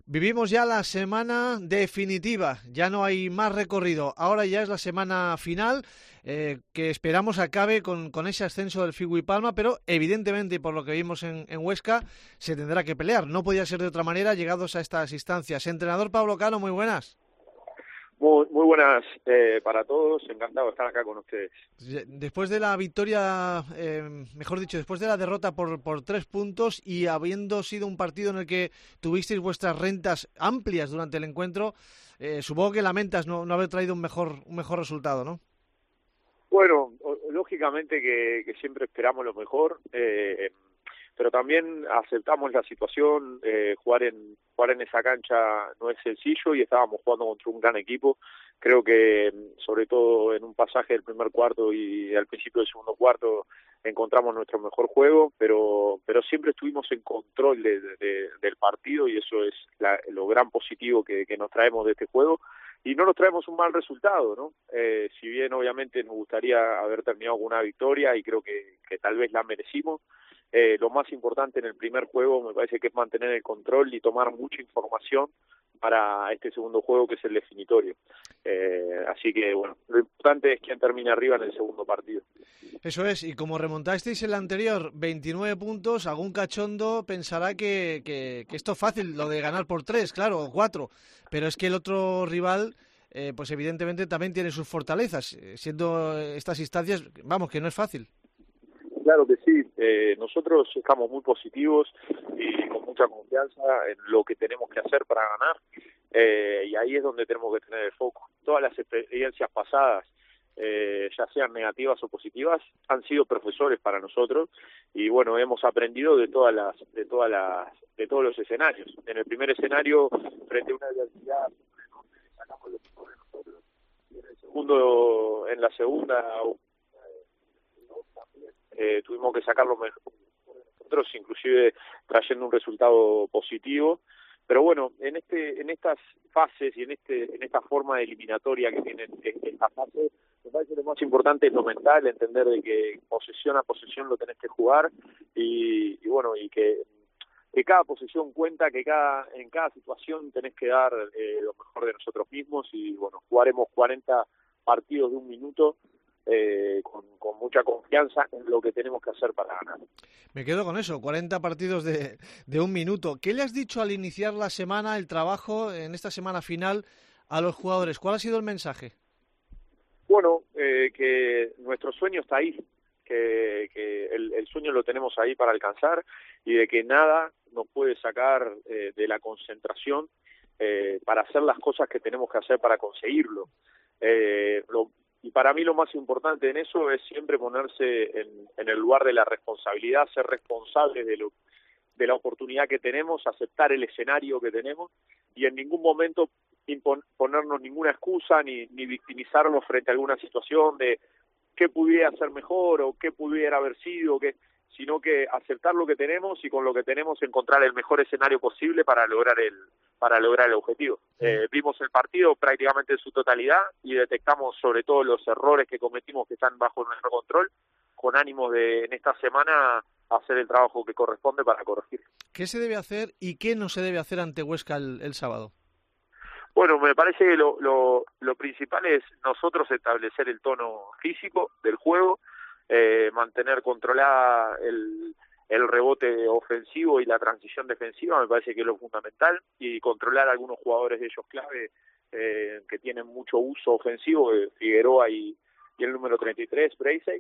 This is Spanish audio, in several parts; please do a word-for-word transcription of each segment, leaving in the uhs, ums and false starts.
Vivimos ya la semana definitiva, ya no hay más recorrido, ahora ya es la semana final, eh, que esperamos acabe con, con ese ascenso del Figui Palma, pero evidentemente, por lo que vimos en, en Huesca, se tendrá que pelear, no podía ser de otra manera llegados a estas instancias. Entrenador Pablo Cano, muy buenas. Muy, muy buenas eh, para todos, encantado de estar acá con ustedes. Después de la victoria, eh, mejor dicho, después de la derrota por, por tres puntos y habiendo sido un partido en el que tuvisteis vuestras rentas amplias durante el encuentro, eh, supongo que lamentas no, no haber traído un mejor, un mejor resultado, ¿no? Bueno, lógicamente que, que siempre esperamos lo mejor, eh, pero también aceptamos la situación. eh, jugar en jugar en esa cancha no es sencillo y estábamos jugando contra un gran equipo. Creo que sobre todo en un pasaje del primer cuarto y al principio del segundo cuarto encontramos nuestro mejor juego, pero pero siempre estuvimos en control de, de, del partido y eso es la, lo gran positivo que, que nos traemos de este juego. Y no nos traemos un mal resultado, ¿no? Eh, si bien obviamente nos gustaría haber terminado con una victoria y creo que, que tal vez la merecimos, eh, lo más importante en el primer juego me parece que es mantener el control y tomar mucha información para este segundo juego que es el definitorio. Eh, así que, bueno, lo importante es quién termina arriba en el segundo partido. Eso es, y como remontasteis el anterior veintinueve puntos, algún cachondo pensará que, que, que esto es fácil, lo de ganar por tres, claro, o cuatro, pero es que el otro rival, eh, pues evidentemente también tiene sus fortalezas, eh, siendo estas instancias, vamos, que no es fácil. Claro que sí, eh, nosotros estamos muy positivos y con mucha confianza en lo que tenemos que hacer para ganar, eh, y ahí es donde tenemos que tener el foco. Todas las experiencias pasadas, eh, ya sean negativas o positivas, han sido profesores para nosotros y bueno, hemos aprendido de todas las, de todas las, de todos los escenarios. En el primer escenario, frente a una adversidad, sacamos lo mejor de nosotros. Y en el segundo, en la segunda, Eh, tuvimos que sacarlo mejor nosotros, inclusive trayendo un resultado positivo. Pero bueno, en este, en estas fases y en este, en esta forma de eliminatoria que tienen esta fase, me parece que lo más importante es lo mental, entender de que posesión a posesión lo tenés que jugar y, y bueno, y que, que cada posesión cuenta, que cada, en cada situación tenés que dar eh, lo mejor de nosotros mismos y bueno, jugaremos cuarenta partidos de un minuto. Eh, con, con mucha confianza en lo que tenemos que hacer para ganar. Me quedo con eso, cuarenta partidos de, de un minuto. ¿Qué le has dicho al iniciar la semana, el trabajo, en esta semana final, a los jugadores? ¿Cuál ha sido el mensaje? Bueno, eh, que nuestro sueño está ahí, que, que el, el sueño lo tenemos ahí para alcanzar y de que nada nos puede sacar eh, de la concentración eh, para hacer las cosas que tenemos que hacer para conseguirlo. Eh, lo, Y para mí lo más importante en eso es siempre ponerse en, en el lugar de la responsabilidad, ser responsables de, lo, de la oportunidad que tenemos, aceptar el escenario que tenemos y en ningún momento impon, ponernos ninguna excusa ni, ni victimizarnos frente a alguna situación de qué pudiera ser mejor o qué pudiera haber sido, qué, sino que aceptar lo que tenemos y con lo que tenemos encontrar el mejor escenario posible para lograr el para lograr el objetivo. Eh, vimos el partido prácticamente en su totalidad y detectamos sobre todo los errores que cometimos que están bajo nuestro control, con ánimos de en esta semana hacer el trabajo que corresponde para corregir. ¿Qué se debe hacer y qué no se debe hacer ante Huesca el, el sábado? Bueno, me parece que lo, lo, lo principal es nosotros establecer el tono físico del juego, eh, mantener controlada el, el rebote ofensivo y la transición defensiva, me parece que es lo fundamental, y controlar a algunos jugadores de ellos clave eh, que tienen mucho uso ofensivo, eh, Figueroa y, y el número treinta y tres, Breisey,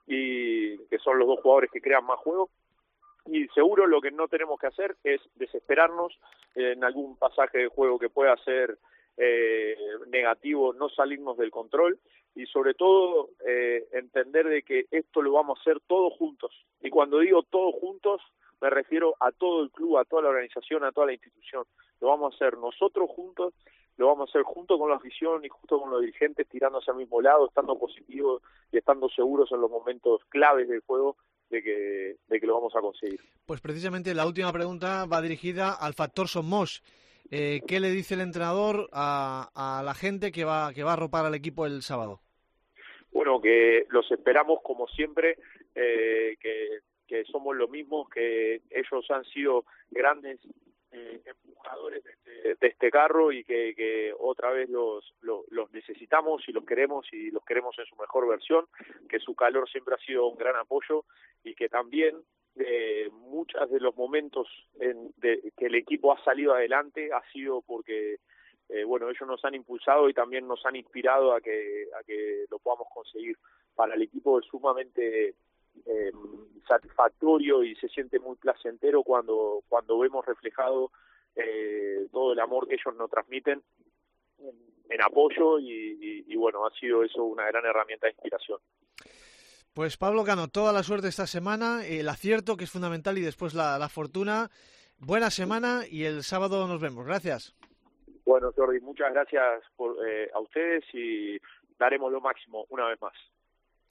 y que son los dos jugadores que crean más juego. Y seguro lo que no tenemos que hacer es desesperarnos en algún pasaje de juego que pueda ser eh, negativo, no salirnos del control y sobre todo eh, entender de que esto lo vamos a hacer todos juntos. Y cuando digo todos juntos me refiero a todo el club, a toda la organización, a toda la institución. Lo vamos a hacer nosotros juntos, lo vamos a hacer junto con la afición y junto con los dirigentes, tirando hacia el mismo lado, estando positivos y estando seguros en los momentos claves del juego de que, de que lo vamos a conseguir. Pues precisamente la última pregunta va dirigida al factor Somos. Eh, ¿Qué le dice el entrenador a, a la gente que va, que va a arropar al equipo el sábado? Bueno, que los esperamos como siempre, eh, que, que somos lo mismo, que ellos han sido grandes eh, empujadores de este, de, de este carro y que, que otra vez los, los, los necesitamos y los queremos y los queremos en su mejor versión, que su calor siempre ha sido un gran apoyo y que también eh, muchos de los momentos en, de, que el equipo ha salido adelante ha sido porque eh, bueno, ellos nos han impulsado y también nos han inspirado a que, a que lo podamos conseguir. Para el equipo es sumamente eh, satisfactorio y se siente muy placentero cuando, cuando vemos reflejado eh, todo el amor que ellos nos transmiten en, en apoyo y, y, y bueno, ha sido eso una gran herramienta de inspiración. Pues Pablo Cano, toda la suerte esta semana, el acierto que es fundamental y después la, la fortuna. Buena semana y el sábado nos vemos. Gracias. Bueno, Jordi, muchas gracias por, eh, a ustedes y daremos lo máximo una vez más.